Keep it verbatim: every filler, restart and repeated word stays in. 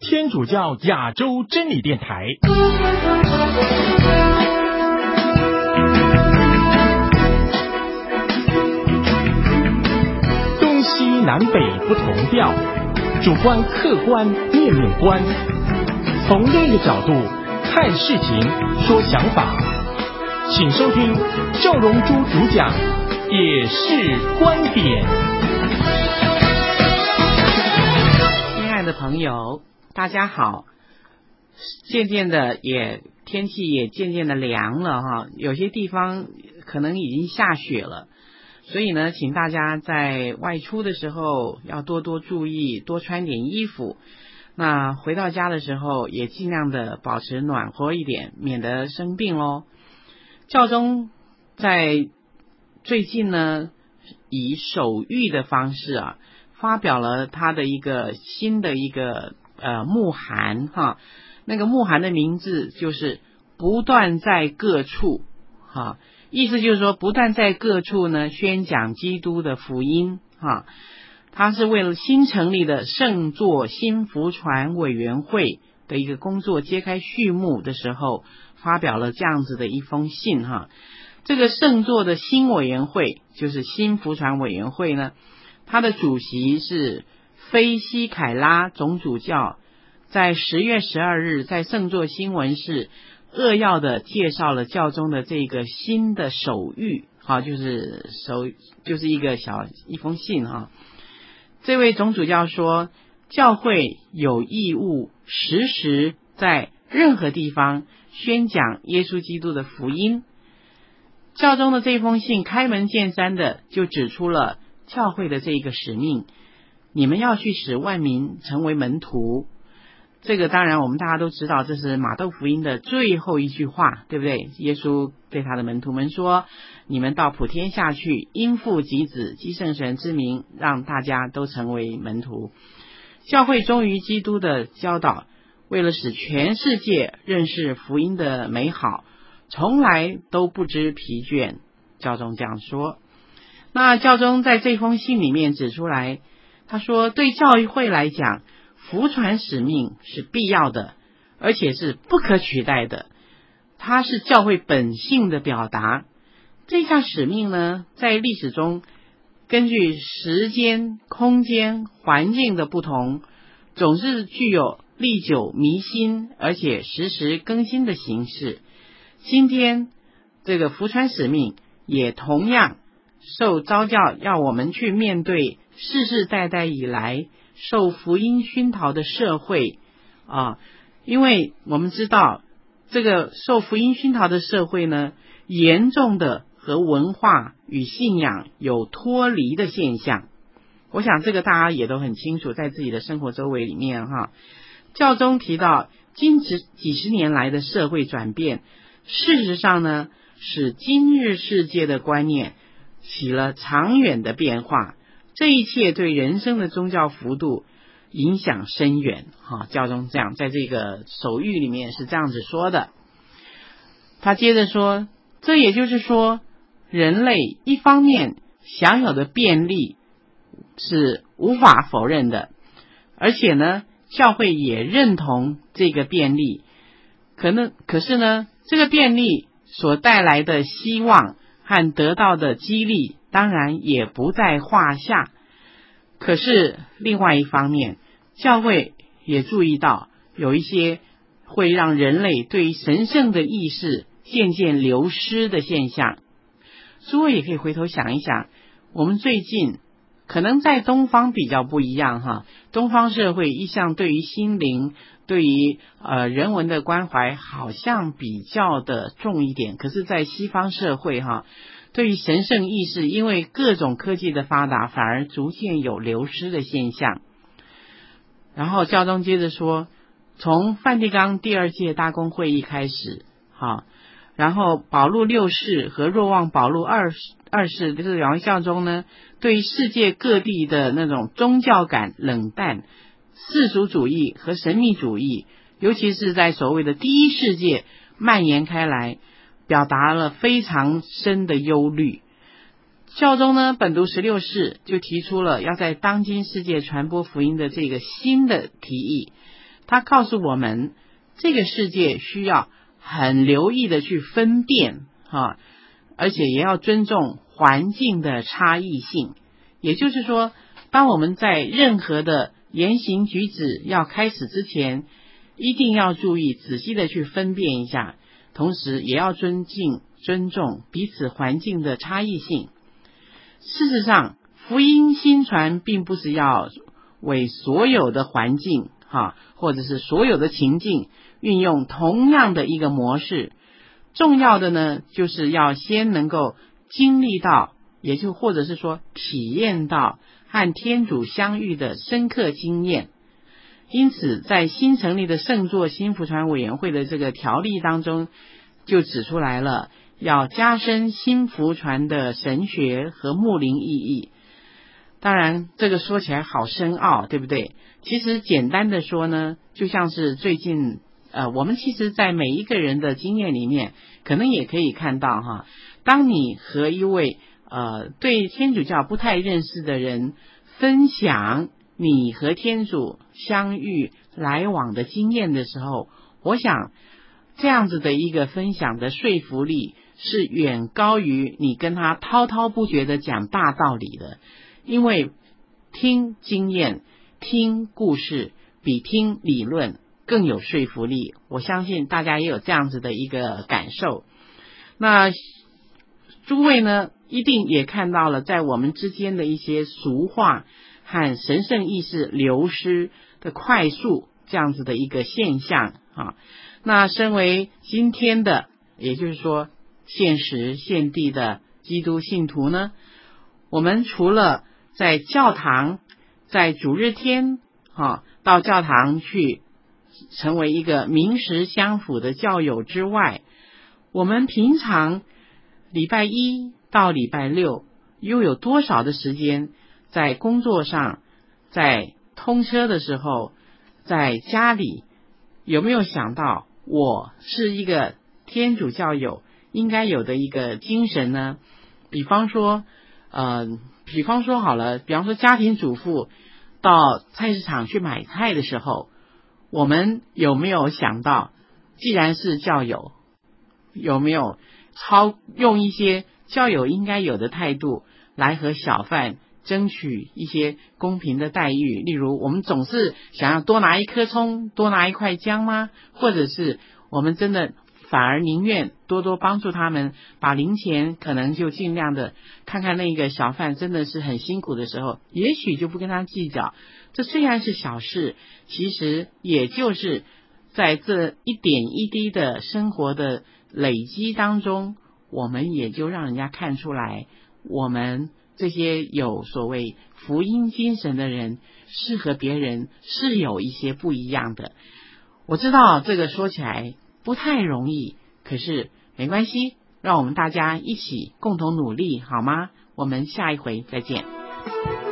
天主教亚洲真理电台。东西南北不同调，主观客观面面观，从另一个角度看事情说想法，请收听赵荣珠主讲也是观点。 亲爱的朋友，大家好。渐渐的也天气也渐渐的凉了哈，有些地方可能已经下雪了，所以呢，请大家在外出的时候要多多注意，多穿点衣服。那回到家的时候也尽量的保持暖和一点，免得生病哦。教宗在最近呢，以手谕的方式啊，发表了他的一个新的一个呃牧函哈。那个牧函的名字就是不断在各处哈，意思就是说不断在各处呢宣讲基督的福音哈。他是为了新成立的圣座新福传委员会的一个工作揭开序幕的时候，发表了这样子的一封信哈。这个圣座的新委员会就是新福传委员会呢，他的主席是菲西凯拉总主教，在十月十二日在圣座新闻室扼要的介绍了教宗的这个新的手谕哈，就是手就是一个小一封信哈。这位总主教说，教会有义务时时在任何地方宣讲耶稣基督的福音。教宗的这封信开门见山的就指出了教会的这个使命，你们要去使万民成为门徒。这个当然我们大家都知道，这是马窦福音的最后一句话，对不对？耶稣对他的门徒们说，你们到普天下去，因父及子及圣神之名，让大家都成为门徒。教会忠于基督的教导，为了使全世界认识福音的美好，从来都不知疲倦。教宗这样说。那教宗在这封信里面指出来，他说对教会来讲，福传使命是必要的，而且是不可取代的，它是教会本性的表达。这项使命呢，在历史中根据时间、空间、环境的不同，总是具有历久弥新而且时时更新的形式。今天这个福传使命也同样受召教，要我们去面对世世代代以来受福音熏陶的社会啊，因为我们知道这个受福音熏陶的社会呢，严重的和文化与信仰有脱离的现象。我想这个大家也都很清楚，在自己的生活周围里面哈。教宗提到，今几几十年来的社会转变，事实上呢，使今日世界的观念起了长远的变化。这一切对人生的宗教幅度影响深远哈。教宗这样在这个手谕里面是这样子说的。他接着说，这也就是说，人类一方面享有的便利是无法否认的，而且呢，教会也认同这个便利。可能可是呢，这个便利所带来的希望和得到的激励当然也不在话下。可是另外一方面，教会也注意到有一些会让人类对神圣的意识渐渐流失的现象。诸位也可以回头想一想，我们最近可能在东方比较不一样哈，东方社会一向对于心灵对于呃人文的关怀好像比较的重一点，可是在西方社会哈，对于神圣意识因为各种科技的发达，反而逐渐有流失的现象。然后教宗接着说，从梵蒂冈第二届大公会议开始哈，然后保禄六世和若望保禄二二世这两位教宗呢，对世界各地的那种宗教感冷淡，世俗主义和神秘主义，尤其是在所谓的第一世界蔓延开来，表达了非常深的忧虑。教宗呢，本笃十六世就提出了要在当今世界传播福音的这个新的提议。 它告诉我们这个世界需要很留意的去分辨哈，而且也要尊重环境的差异性。也就是说，当我们在任何的言行举止要开始之前，一定要注意仔细的去分辨一下，同时也要尊敬尊重彼此环境的差异性。事实上，福音新传并不是要为所有的环境哈，或者是所有的情境运用同样的一个模式。重要的呢，就是要先能够经历到，也就或者是说体验到和天主相遇的深刻经验。因此在新成立的圣座新福传委员会的这个条例当中，就指出来了，要加深新福传的神学和牧灵意义。当然这个说起来好深奥，对不对？其实简单的说呢，就像是最近呃，我们其实在每一个人的经验里面，可能也可以看到哈，当你和一位呃对天主教不太认识的人分享你和天主相遇来往的经验的时候，我想这样子的一个分享的说服力是远高于你跟他滔滔不绝的讲大道理的。因为听经验听故事比听理论更有说服力，我相信大家也有这样子的一个感受。那诸位呢，一定也看到了在我们之间的一些俗话和神圣意识流失的快速这样子的一个现象啊。那身为今天的，也就是说现时现地的基督信徒呢，我们除了在教堂在主日天啊到教堂去成为一个名实相符的教友之外，我们平常礼拜一到礼拜六又有多少的时间在工作上，在通车的时候，在家里，有没有想到我是一个天主教友应该有的一个精神呢？比方说呃，比方说好了，比方说家庭主妇到菜市场去买菜的时候，我们有没有想到，既然是教友，有没有超用一些教友应该有的态度来和小贩争取一些公平的待遇？例如我们总是想要多拿一颗葱多拿一块姜吗？或者是我们真的反而宁愿多多帮助他们，把零钱可能就尽量的看看那个小贩真的是很辛苦的时候，也许就不跟他计较。这虽然是小事，其实也就是在这一点一滴的生活的累积当中，我们也就让人家看出来，我们这些有所谓福音精神的人是和别人是有一些不一样的。我知道这个说起来不太容易，可是没关系，让我们大家一起共同努力好吗？我们下一回再见。